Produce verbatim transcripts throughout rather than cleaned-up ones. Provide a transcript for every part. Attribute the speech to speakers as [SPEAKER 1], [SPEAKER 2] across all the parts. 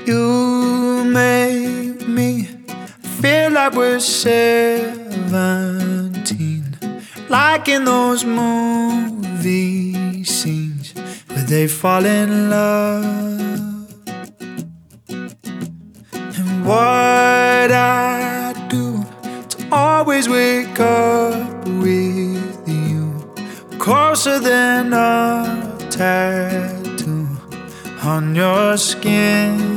[SPEAKER 1] You make me feel like we're seventeen, like in those movie scenes where they fall in love. And what I do to always wake up with you, closer than a tattoo on your skin.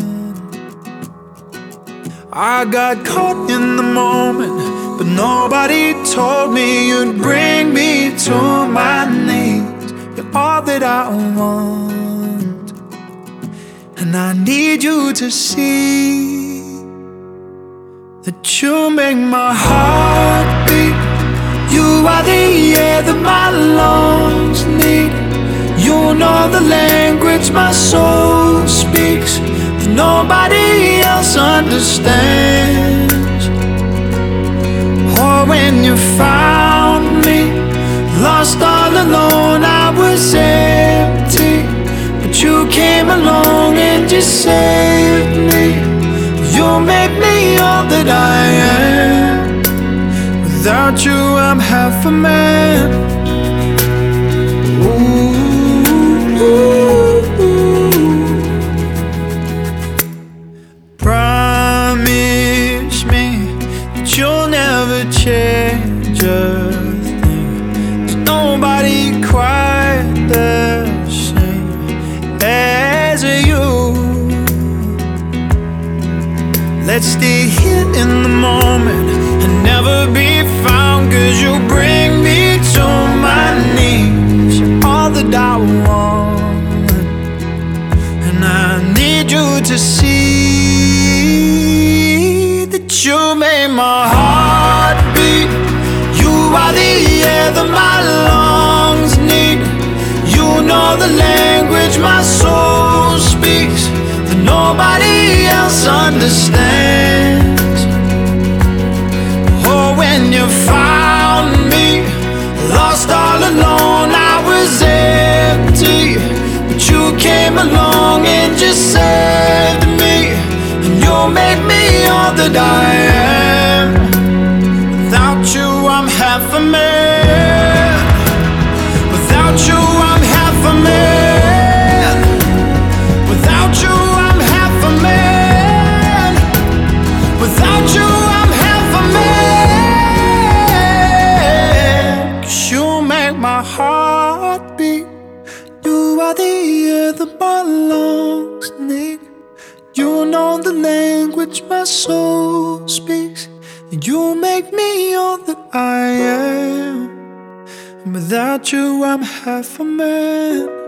[SPEAKER 1] I got caught in the moment, but nobody told me you'd bring me to my knees. You're all that I want, and I need you to see that you make my heart beat. You are the air that my lungs need. You know the language my soul speaks, that nobody else understands. Oh, when you found me, lost all alone, I was empty, but you came along and you saved me. You make me all that I am. Without you, I'm half a man. Ooh. Promise me that you'll never change a thing. There's nobody quite the same as you. Let's stay here in the moment and never be found, 'cause you bring me to my knees. You're all that I want, and I need you to see that you made my heart beat. You are the air that my lungs need. You know the language my soul speaks, that nobody else understands. Oh, when you found me, lost all alone, I was empty, but you came along and just saved me. And you made me all that I am. Without you, I'm half a man. Without you, I'm half a man. Without you, I'm half a man. Without you, I'm half a man. 'Cause you make my heart beat. You are the air that my lungs need. You know the language my soul speaks, and you make me all that I am. And without you, I'm half a man.